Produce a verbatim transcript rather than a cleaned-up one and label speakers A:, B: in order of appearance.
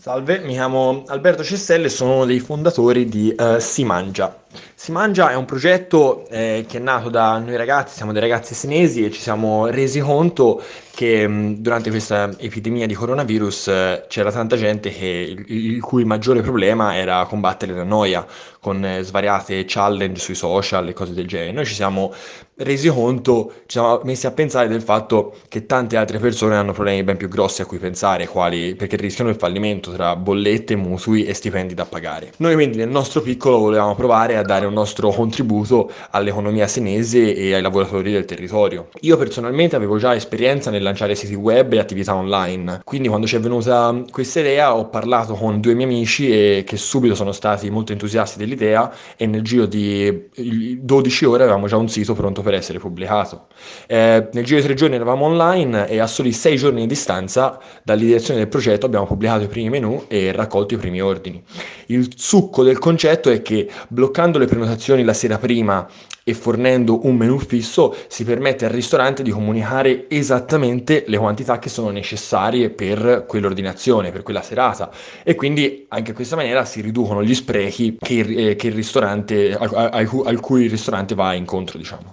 A: Salve, mi chiamo Alberto Cesselle e sono uno dei fondatori di eh, Si Mangia. Si Mangia è un progetto eh, che è nato da noi ragazzi, siamo dei ragazzi senesi e ci siamo resi conto che mh, durante questa epidemia di coronavirus eh, c'era tanta gente che, il, il cui maggiore problema era combattere la noia con eh, svariate challenge sui social e cose del genere. Noi ci siamo resi conto, ci siamo messi a pensare del fatto che tante altre persone hanno problemi ben più grossi a cui pensare, quali, perché rischiano il fallimento tra bollette, mutui e stipendi da pagare. Noi quindi nel nostro piccolo volevamo provare a dare un nostro contributo all'economia senese e ai lavoratori del territorio. Io personalmente avevo già esperienza nel lanciare siti web e attività online, quindi quando ci è venuta questa idea ho parlato con due miei amici e che subito sono stati molto entusiasti dell'idea e nel giro di dodici ore avevamo già un sito pronto per essere pubblicato. Eh, nel giro di tre giorni eravamo online e a soli sei giorni di distanza dall'ideazione del progetto abbiamo pubblicato i primi menu e raccolto i primi ordini. Il succo del concetto è che bloccando le prenotazioni la sera prima e fornendo un menu fisso si permette al ristorante di comunicare esattamente le quantità che sono necessarie per quell'ordinazione, per quella serata e quindi anche in questa maniera si riducono gli sprechi che il, eh, che il ristorante, al, al- al cui il ristorante va incontro, diciamo.